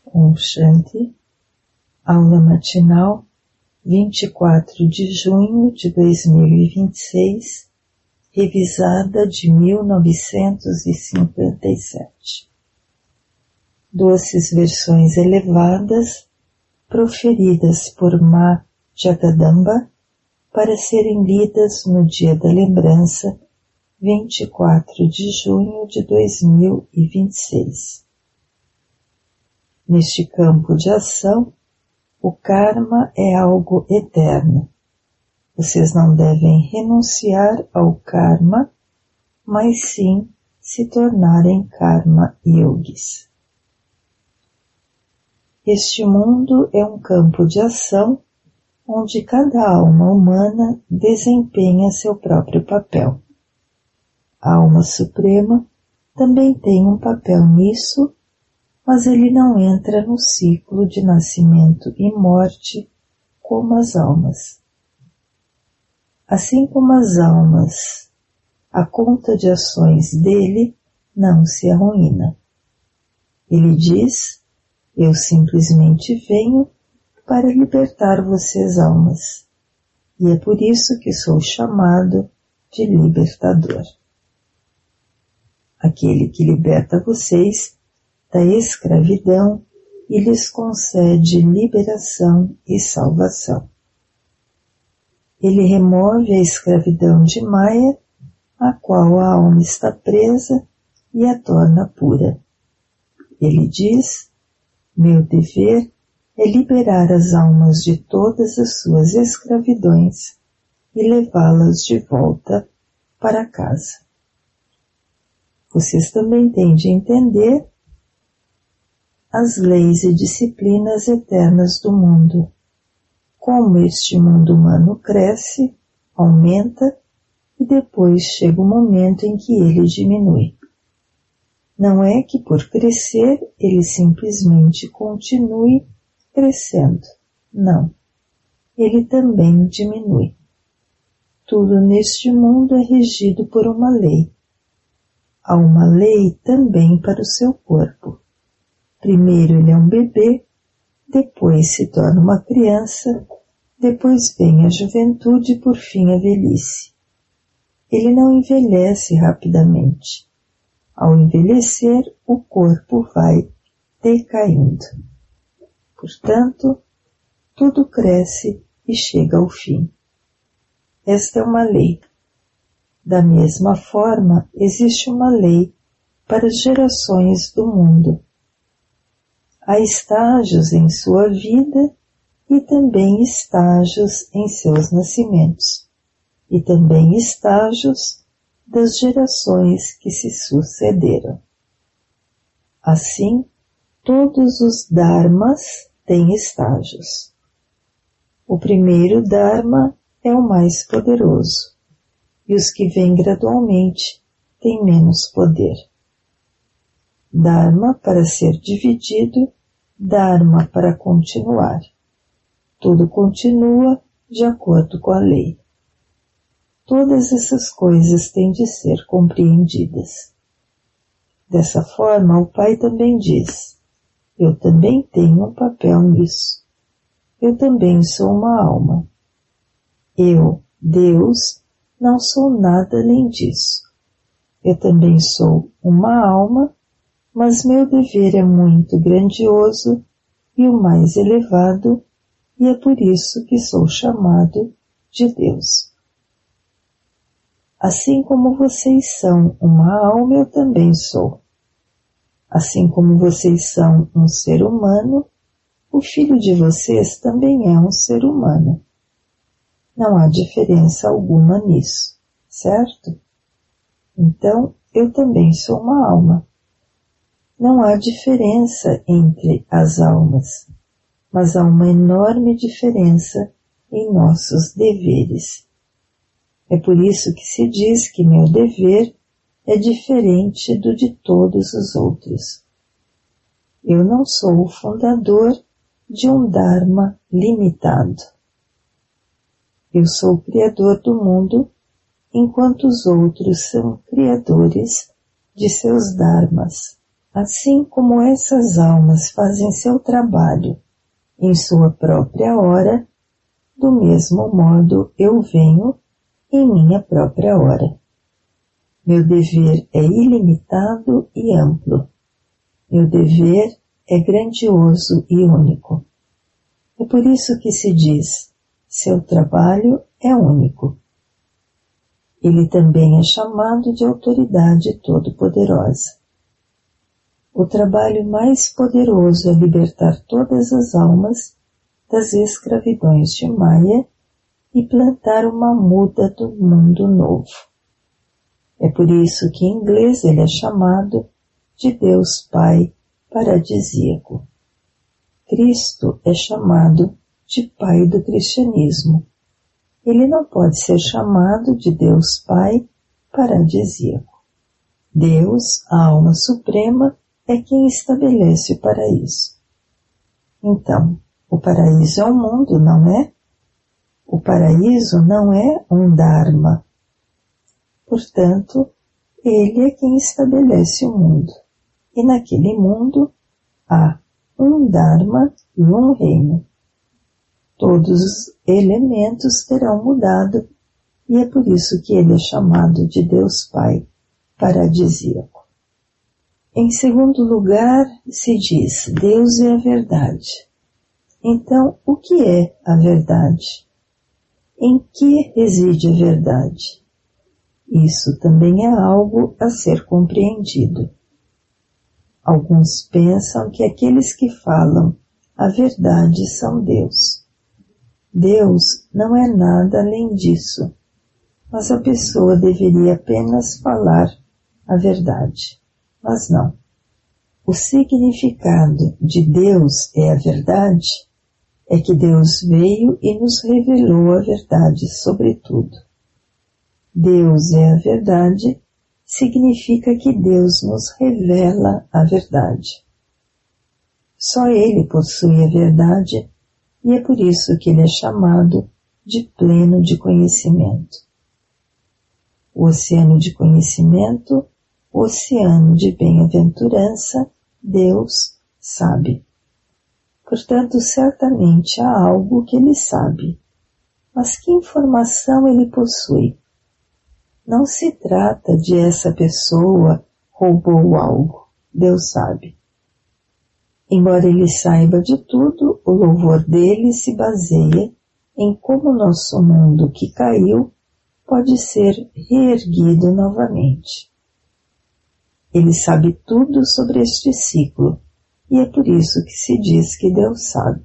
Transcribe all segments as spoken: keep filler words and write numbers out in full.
Om Shanti, aula matinal, vinte e quatro de junho de dois mil e vinte e seis, revisada de mil novecentos e cinquenta e sete. Doces versões elevadas, proferidas por Ma Jagadamba, para serem lidas no dia da lembrança, vinte e quatro de junho de dois mil e vinte e seis. Neste campo de ação, o karma é algo eterno. Vocês não devem renunciar ao karma, mas sim se tornarem karma yogis. Este mundo é um campo de ação onde cada alma humana desempenha seu próprio papel. A alma suprema também tem um papel nisso, mas ele não entra no ciclo de nascimento e morte como as almas. Assim como as almas, a conta de ações dele não se arruína. Ele diz: eu simplesmente venho para libertar vocês almas, e é por isso que sou chamado de libertador. Aquele que liberta vocês da escravidão e lhes concede liberação e salvação. Ele remove a escravidão de Maya, a qual a alma está presa, e a torna pura. Ele diz: meu dever é liberar as almas de todas as suas escravidões e levá-las de volta para casa. Vocês também têm de entender as leis e disciplinas eternas do mundo. Como este mundo humano cresce, aumenta e depois chega o momento em que ele diminui. Não é que por crescer ele simplesmente continue crescendo. Não. Ele também diminui. Tudo neste mundo é regido por uma lei. Há uma lei também para o seu corpo. Primeiro ele é um bebê, depois se torna uma criança, depois vem a juventude e por fim a velhice. Ele não envelhece rapidamente. Ao envelhecer, o corpo vai decaindo. Portanto, tudo cresce e chega ao fim. Esta é uma lei. Da mesma forma, existe uma lei para as gerações do mundo. Há estágios em sua vida e também estágios em seus nascimentos, e também estágios das gerações que se sucederam. Assim, todos os dharmas têm estágios. O primeiro dharma é o mais poderoso, e os que vêm gradualmente têm menos poder. Dharma para ser dividido, Dharma para continuar. Tudo continua de acordo com a lei. Todas essas coisas têm de ser compreendidas. Dessa forma, o Pai também diz: eu também tenho um papel nisso. Eu também sou uma alma. Eu, Deus, não sou nada além disso. Eu também sou uma alma, mas meu dever é muito grandioso e o mais elevado, e é por isso que sou chamado de Deus. Assim como vocês são uma alma, eu também sou. Assim como vocês são um ser humano, o filho de vocês também é um ser humano. Não há diferença alguma nisso, certo? Então, eu também sou uma alma. Não há diferença entre as almas, mas há uma enorme diferença em nossos deveres. É por isso que se diz que meu dever é diferente do de todos os outros. Eu não sou o fundador de um Dharma limitado. Eu sou o criador do mundo, enquanto os outros são criadores de seus dharmas. Assim como essas almas fazem seu trabalho em sua própria hora, do mesmo modo eu venho em minha própria hora. Meu dever é ilimitado e amplo. Meu dever é grandioso e único. É por isso que se diz, seu trabalho é único. Ele também é chamado de autoridade todo-poderosa. O trabalho mais poderoso é libertar todas as almas das escravidões de Maya e plantar uma muda do mundo novo. É por isso que em inglês ele é chamado de Deus Pai paradisíaco. Cristo é chamado de Pai do cristianismo. Ele não pode ser chamado de Deus Pai paradisíaco. Deus, a alma suprema, é quem estabelece o paraíso. Então, o paraíso é um mundo, não é? O paraíso não é um dharma. Portanto, ele é quem estabelece o mundo. E naquele mundo há um dharma e um reino. Todos os elementos terão mudado, e é por isso que ele é chamado de Deus Pai paradisíaco. Em segundo lugar, se diz, Deus é a verdade. Então, o que é a verdade? Em que reside a verdade? Isso também é algo a ser compreendido. Alguns pensam que aqueles que falam a verdade são Deus. Deus não é nada além disso, mas a pessoa deveria apenas falar a verdade. Mas não. O significado de Deus é a verdade, é que Deus veio e nos revelou a verdade sobre tudo. Deus é a verdade significa que Deus nos revela a verdade. Só Ele possui a verdade e é por isso que Ele é chamado de pleno de conhecimento. O oceano de conhecimento, o oceano de bem-aventurança, Deus sabe. Portanto, certamente há algo que Ele sabe. Mas que informação Ele possui? Não se trata de essa pessoa roubou algo. Deus sabe. Embora Ele saiba de tudo, o louvor dele se baseia em como nosso mundo que caiu pode ser reerguido novamente. Ele sabe tudo sobre este ciclo, e é por isso que se diz que Deus sabe.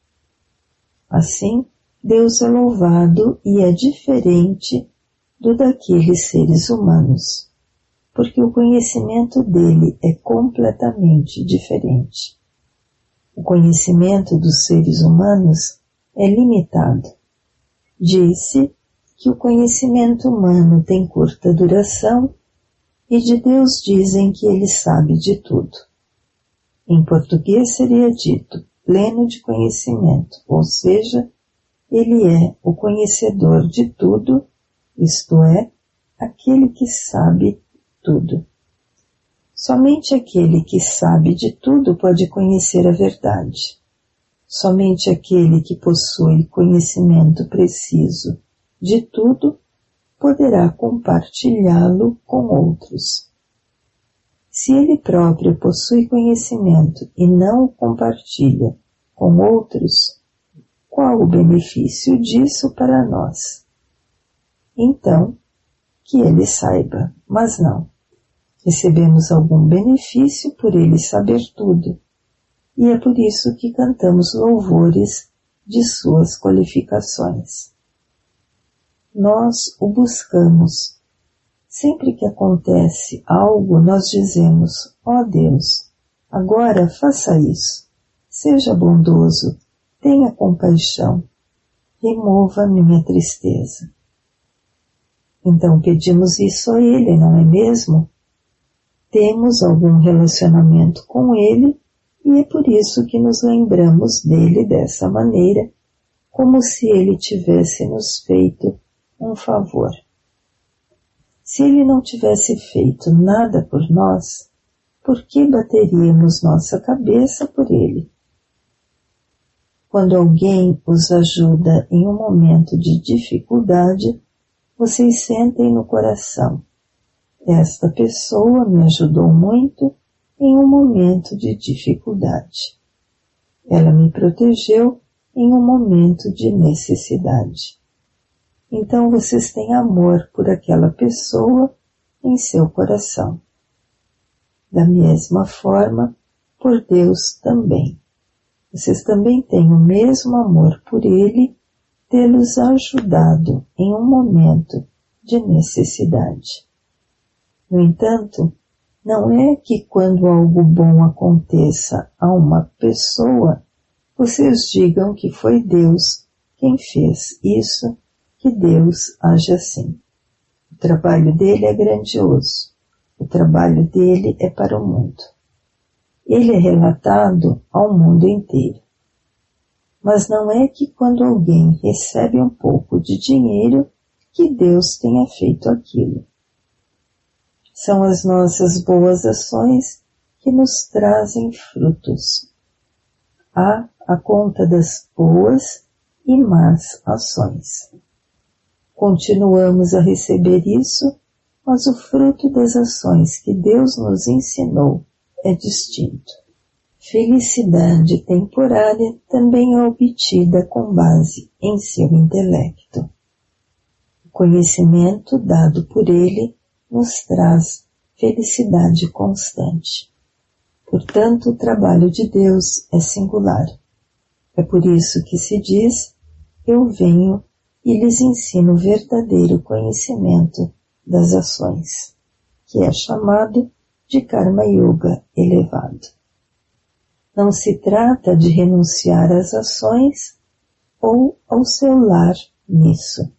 Assim, Deus é louvado e é diferente do daqueles seres humanos, porque o conhecimento dele é completamente diferente. O conhecimento dos seres humanos é limitado. Disse que o conhecimento humano tem curta duração e de Deus dizem que ele sabe de tudo. Em português seria dito pleno de conhecimento, ou seja, ele é o conhecedor de tudo, isto é, aquele que sabe tudo. Somente aquele que sabe de tudo pode conhecer a verdade. Somente aquele que possui conhecimento preciso de tudo poderá compartilhá-lo com outros. Se ele próprio possui conhecimento e não o compartilha com outros, qual o benefício disso para nós? Então, que ele saiba, mas não. Recebemos algum benefício por ele saber tudo, e é por isso que cantamos louvores de suas qualificações. Nós o buscamos. Sempre que acontece algo, nós dizemos, ó Deus, agora faça isso. Seja bondoso, tenha compaixão, remova minha tristeza. Então pedimos isso a Ele, não é mesmo? Temos algum relacionamento com Ele e é por isso que nos lembramos dele dessa maneira, como se Ele tivesse nos feito um favor. Se Ele não tivesse feito nada por nós, por que bateríamos nossa cabeça por ele? Quando alguém os ajuda em um momento de dificuldade, vocês sentem no coração: esta pessoa me ajudou muito em um momento de dificuldade. Ela me protegeu em um momento de necessidade. Então vocês têm amor por aquela pessoa em seu coração. Da mesma forma, por Deus também. Vocês também têm o mesmo amor por Ele, tê-los ajudado em um momento de necessidade. No entanto, não é que quando algo bom aconteça a uma pessoa, vocês digam que foi Deus quem fez isso, que Deus age assim. O trabalho dele é grandioso. O trabalho dele é para o mundo. Ele é relatado ao mundo inteiro. Mas não é que quando alguém recebe um pouco de dinheiro, que Deus tenha feito aquilo. São as nossas boas ações que nos trazem frutos. Há a conta das boas e más ações. Continuamos a receber isso, mas o fruto das ações que Deus nos ensinou é distinto. Felicidade temporária também é obtida com base em seu intelecto. O conhecimento dado por ele nos traz felicidade constante. Portanto, o trabalho de Deus é singular. É por isso que se diz: eu venho e lhes ensino o verdadeiro conhecimento das ações, que é chamado de Karma Yoga elevado. Não se trata de renunciar às ações ou ao seu lar nisso.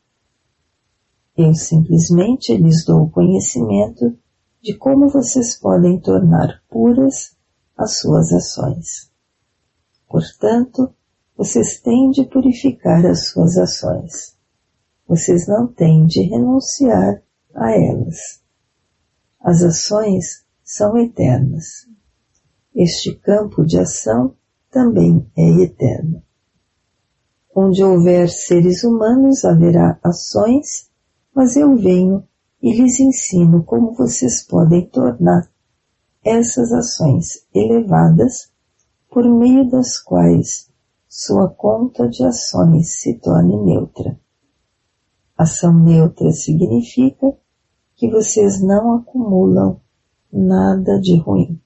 Eu simplesmente lhes dou o conhecimento de como vocês podem tornar puras as suas ações. Portanto, vocês têm de purificar as suas ações. Vocês não têm de renunciar a elas. As ações são eternas. Este campo de ação também é eterno. Onde houver seres humanos, haverá ações, mas eu venho e lhes ensino como vocês podem tornar essas ações elevadas, por meio das quais sua conta de ações se torne neutra. Ação neutra significa que vocês não acumulam nada de ruim.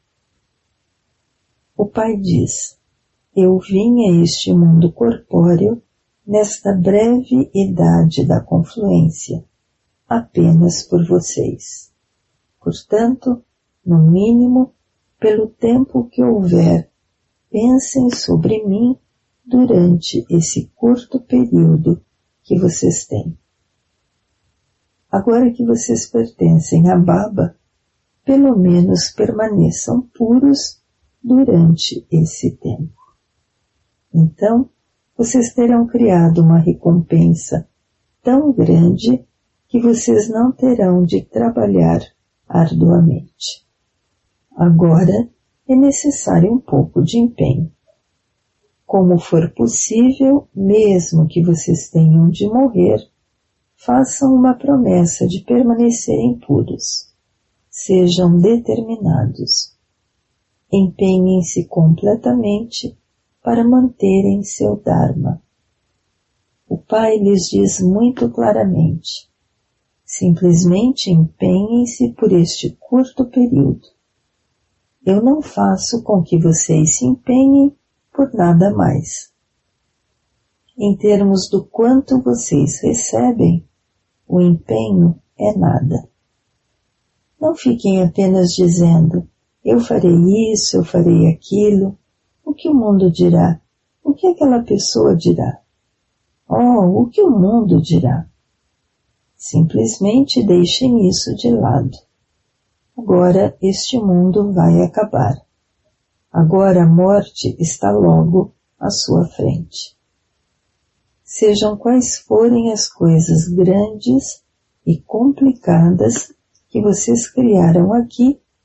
O Pai diz: eu vim a este mundo corpóreo nesta breve idade da confluência, apenas por vocês. Portanto, no mínimo, pelo tempo que houver, pensem sobre mim durante esse curto período que vocês têm. Agora que vocês pertencem a Baba, pelo menos permaneçam puros durante esse tempo. Então, vocês terão criado uma recompensa tão grande que vocês não terão de trabalhar arduamente. Agora é necessário um pouco de empenho. Como for possível, mesmo que vocês tenham de morrer, façam uma promessa de permanecerem puros. Sejam determinados. Empenhem-se completamente para manterem seu Dharma. O Pai lhes diz muito claramente: simplesmente empenhem-se por este curto período. Eu não faço com que vocês se empenhem por nada mais. Em termos do quanto vocês recebem, o empenho é nada. Não fiquem apenas dizendo: eu farei isso, eu farei aquilo. O que o mundo dirá? O que aquela pessoa dirá? Oh, o que o mundo dirá? Simplesmente deixem isso de lado. Agora este mundo vai acabar. Agora a morte está logo à sua frente. Sejam quais forem as coisas grandes e complicadas que vocês criaram aqui,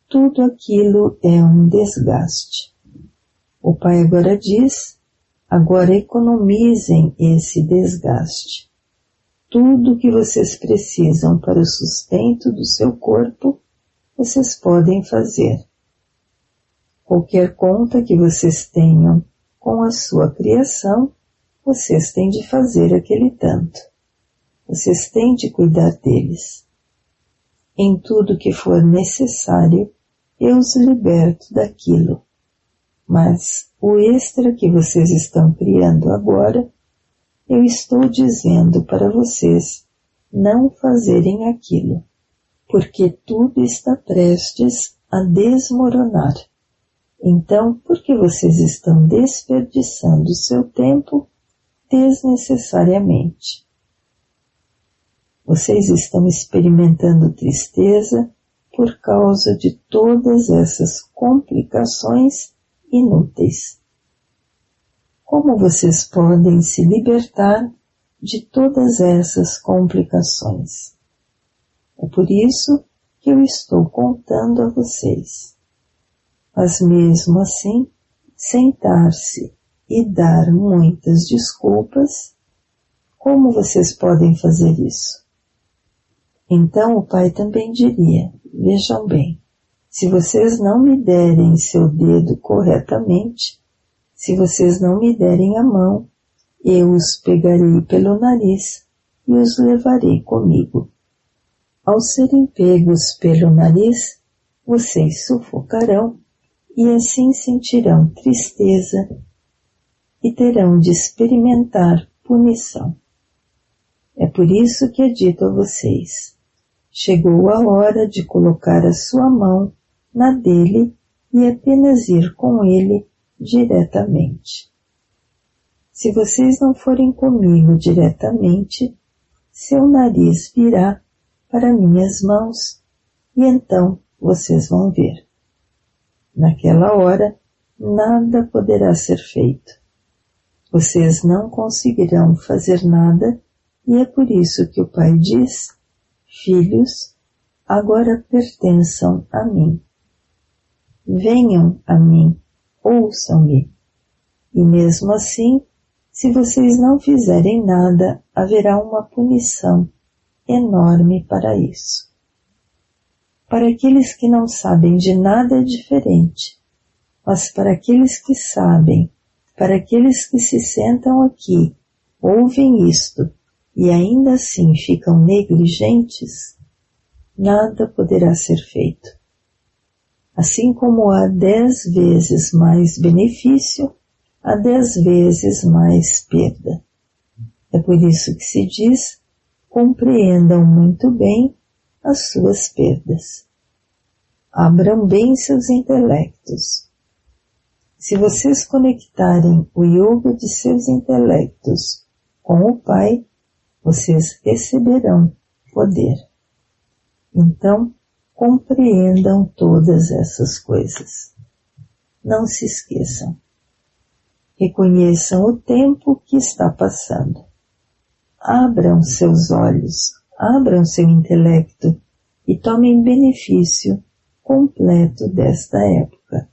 tudo aquilo é um desgaste. O Pai agora diz, agora economizem esse desgaste. Tudo que vocês precisam para o sustento do seu corpo, vocês podem fazer. Qualquer conta que vocês tenham com a sua criação, vocês têm de fazer aquele tanto. Vocês têm de cuidar deles. Em tudo que for necessário, eu os liberto daquilo. Mas o extra que vocês estão criando agora, eu estou dizendo para vocês não fazerem aquilo, porque tudo está prestes a desmoronar. Então, por que vocês estão desperdiçando o seu tempo desnecessariamente? Vocês estão experimentando tristeza por causa de todas essas complicações inúteis. Como vocês podem se libertar de todas essas complicações? É por isso que eu estou contando a vocês. Mas mesmo assim, sentar-se e dar muitas desculpas, como vocês podem fazer isso? Então o Pai também diria, vejam bem, se vocês não me derem seu dedo corretamente, se vocês não me derem a mão, eu os pegarei pelo nariz e os levarei comigo. Ao serem pegos pelo nariz, vocês sufocarão e assim sentirão tristeza e terão de experimentar punição. É por isso que é dito a vocês, chegou a hora de colocar a sua mão na dele e apenas ir com ele diretamente. Se vocês não forem comigo diretamente, seu nariz virá para minhas mãos e então vocês vão ver. Naquela hora, nada poderá ser feito. Vocês não conseguirão fazer nada e é por isso que o Pai diz, filhos, agora pertençam a mim. Venham a mim, ouçam-me. E mesmo assim, se vocês não fizerem nada, haverá uma punição enorme para isso. Para aqueles que não sabem de nada é diferente, mas para aqueles que sabem, para aqueles que se sentam aqui, ouvem isto e ainda assim ficam negligentes, nada poderá ser feito. Assim como há dez vezes mais benefício, há dez vezes mais perda. É por isso que se diz, compreendam muito bem as suas perdas. Abram bem seus intelectos. Se vocês conectarem o yoga de seus intelectos com o Pai, vocês receberão poder. Então, compreendam todas essas coisas. Não se esqueçam. Reconheçam o tempo que está passando. Abram seus olhos, abram seu intelecto e tomem benefício completo desta época.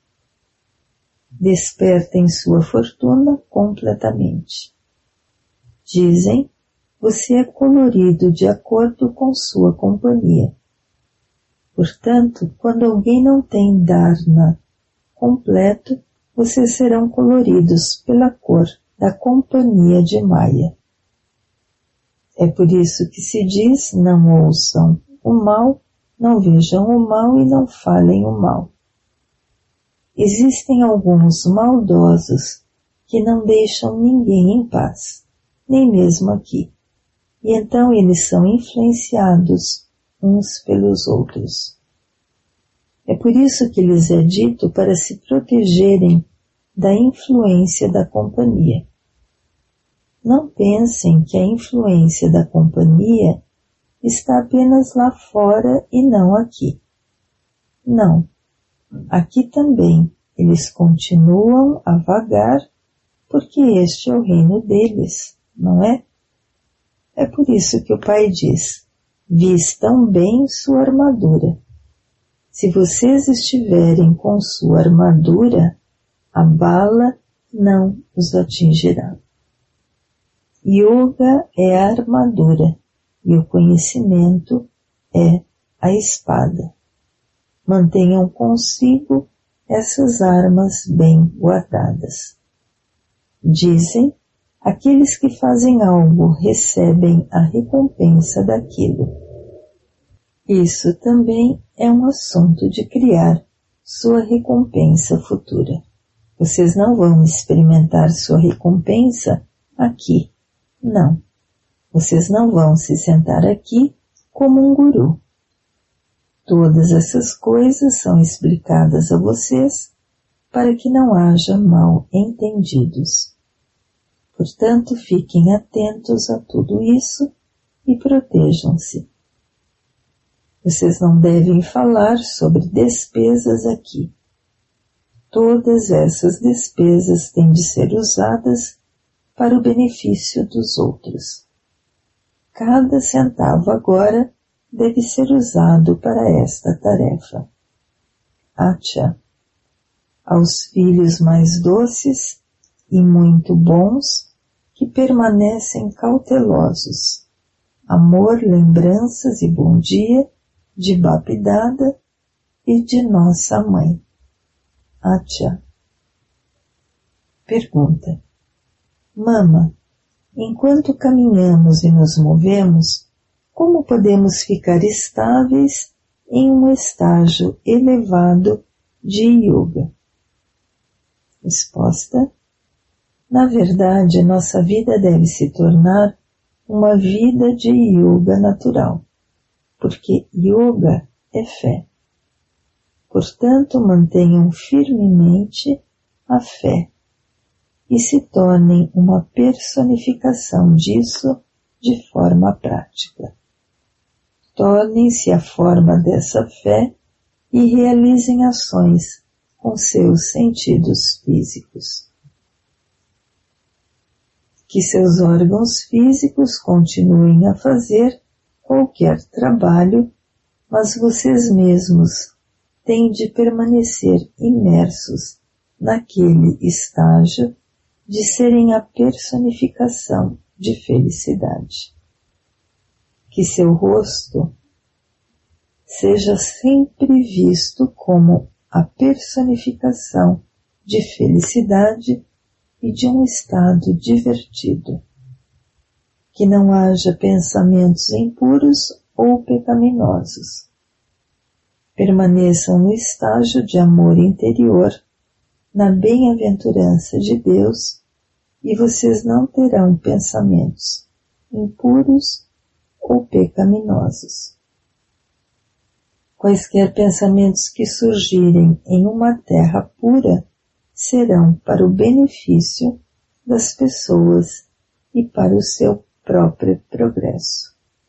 Despertem sua fortuna completamente. Dizem, você é colorido de acordo com sua companhia. Portanto, quando alguém não tem dharma completo, vocês serão coloridos pela cor da companhia de Maya. É por isso que se diz, não ouçam o mal, não vejam o mal e não falem o mal. Existem alguns maldosos que não deixam ninguém em paz, nem mesmo aqui. E então eles são influenciados uns pelos outros. É por isso que lhes é dito para se protegerem da influência da companhia. Não pensem que a influência da companhia está apenas lá fora e não aqui. Não. Aqui também eles continuam a vagar porque este é o reino deles, não é? É por isso que o Pai diz, vistam bem sua armadura. Se vocês estiverem com sua armadura, a bala não os atingirá. Yoga é a armadura e o conhecimento é a espada. Mantenham consigo essas armas bem guardadas. Dizem, aqueles que fazem algo recebem a recompensa daquilo. Isso também é um assunto de criar sua recompensa futura. Vocês não vão experimentar sua recompensa aqui. Não. Vocês não vão se sentar aqui como um guru. Todas essas coisas são explicadas a vocês para que não haja mal entendidos. Portanto, fiquem atentos a tudo isso e protejam-se. Vocês não devem falar sobre despesas aqui. Todas essas despesas têm de ser usadas para o benefício dos outros. Cada centavo agora deve ser usado para esta tarefa. Acha. Aos filhos mais doces e muito bons que permanecem cautelosos. Amor, lembranças e bom dia de Bapdada e de nossa mãe. Acha. Pergunta. Mama, enquanto caminhamos e nos movemos, como podemos ficar estáveis em um estágio elevado de yoga? Resposta. Na verdade, nossa vida deve se tornar uma vida de yoga natural, porque yoga é fé. Portanto, mantenham firmemente a fé e se tornem uma personificação disso de forma prática. Tornem-se a forma dessa fé e realizem ações com seus sentidos físicos. Que seus órgãos físicos continuem a fazer qualquer trabalho, mas vocês mesmos têm de permanecer imersos naquele estágio de serem a personificação de felicidade. Que seu rosto seja sempre visto como a personificação de felicidade e de um estado divertido. Que não haja pensamentos impuros ou pecaminosos. Permaneçam no estágio de amor interior, na bem-aventurança de Deus, e vocês não terão pensamentos impuros ou pecaminosos. Quaisquer pensamentos que surgirem em uma terra pura serão para o benefício das pessoas e para o seu próprio progresso.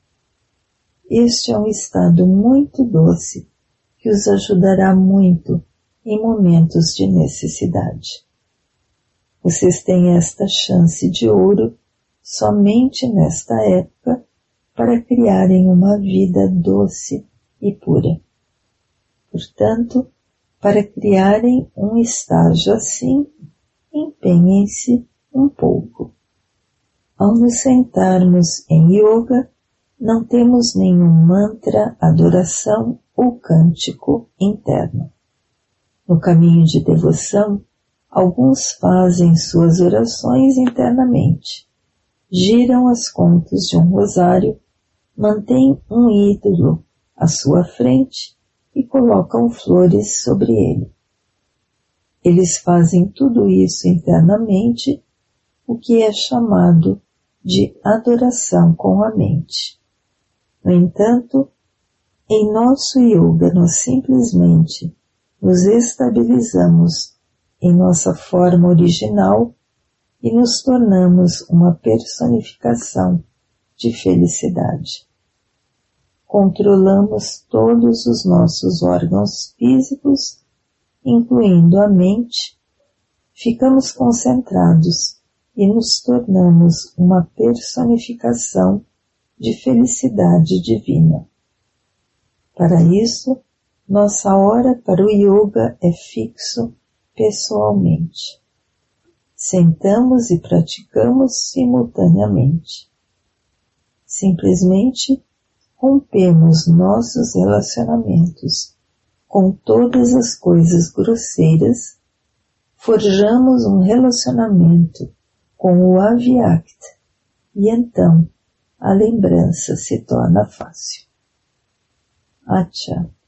Este é um estado muito doce que os ajudará muito em momentos de necessidade. Vocês têm esta chance de ouro somente nesta época para criarem uma vida doce e pura. Portanto, para criarem um estágio assim, empenhem-se um pouco. Ao nos sentarmos em yoga, não temos nenhum mantra, adoração ou cântico interno. No caminho de devoção, alguns fazem suas orações internamente, giram as contas de um rosário, mantêm um ídolo à sua frente e colocam flores sobre ele. Eles fazem tudo isso internamente, o que é chamado de adoração com a mente. No entanto, em nosso yoga nós simplesmente nos estabilizamos em nossa forma original e nos tornamos uma personificação de felicidade. Controlamos todos os nossos órgãos físicos, incluindo a mente, ficamos concentrados e nos tornamos uma personificação de felicidade divina. Para isso, nossa hora para o yoga é fixo pessoalmente. Sentamos e praticamos simultaneamente. Simplesmente rompemos nossos relacionamentos com todas as coisas grosseiras, forjamos um relacionamento com o Avyakta e então a lembrança se torna fácil. Acha.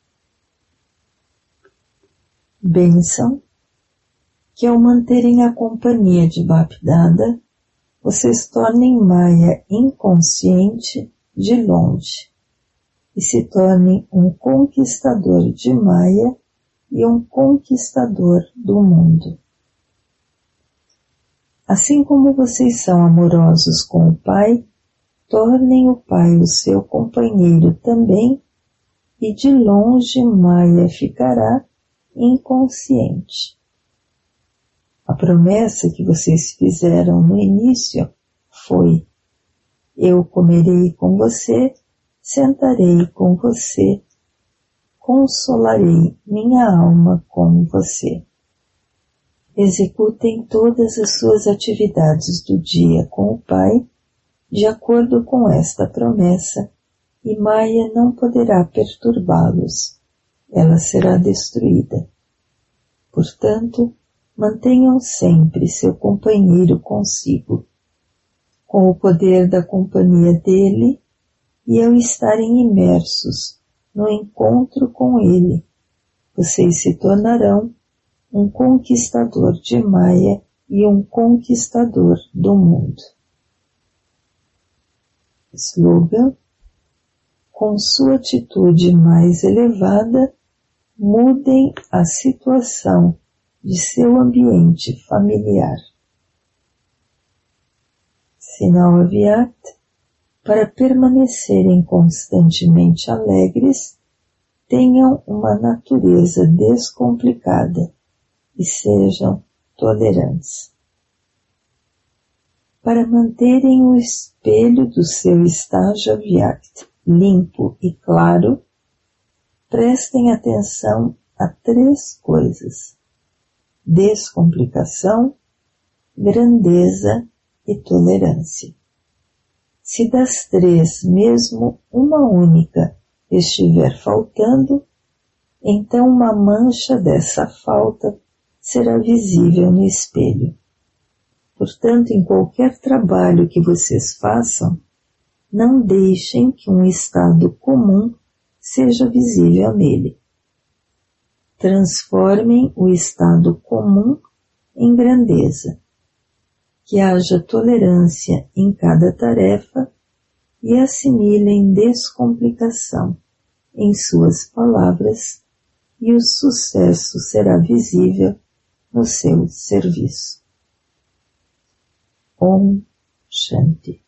Bênção, que ao manterem a companhia de Bapdada, vocês tornem Maya inconsciente de longe e se tornem um conquistador de Maya e um conquistador do mundo. Assim como vocês são amorosos com o Pai, tornem o Pai o seu companheiro também e de longe Maya ficará inconsciente. A promessa que vocês fizeram no início foi: eu comerei com você, sentarei com você, consolarei minha alma com você. Executem todas as suas atividades do dia com o Pai, de acordo com esta promessa, e Maya não poderá perturbá-los. Ela será destruída. Portanto, mantenham sempre seu companheiro consigo. Com o poder da companhia dele, e ao estarem imersos no encontro com ele, vocês se tornarão um conquistador de Maya e um conquistador do mundo. Slogan: com sua atitude mais elevada, mudem a situação de seu ambiente familiar. Sinal Avyakta: para permanecerem constantemente alegres, tenham uma natureza descomplicada e sejam tolerantes. Para manterem o espelho do seu estágio Avyakta limpo e claro, prestem atenção a três coisas: descomplicação, grandeza e tolerância. Se das três mesmo uma única estiver faltando, então uma mancha dessa falta será visível no espelho. Portanto, em qualquer trabalho que vocês façam, não deixem que um estado comum seja visível nele. Transformem o estado comum em grandeza. Que haja tolerância em cada tarefa e assimilem descomplicação em suas palavras, e o sucesso será visível no seu serviço. Om Shanti.